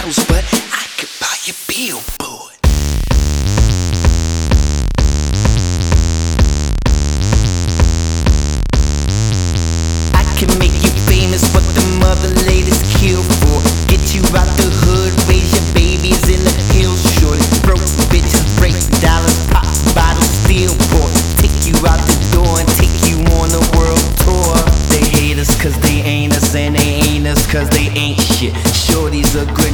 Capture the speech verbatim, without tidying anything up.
bottles, but I could buy a billboard. I can make you famous, what the mother ladies kill for. Get you out the hood, raise your babies in the hills, shorty. Broke bitches, break dollars, pops, bottles, steel pour. Take you out the door and take you on a world tour. They hate us cause they ain't us, and they ain't us cause they ain't shit. Shorty's a good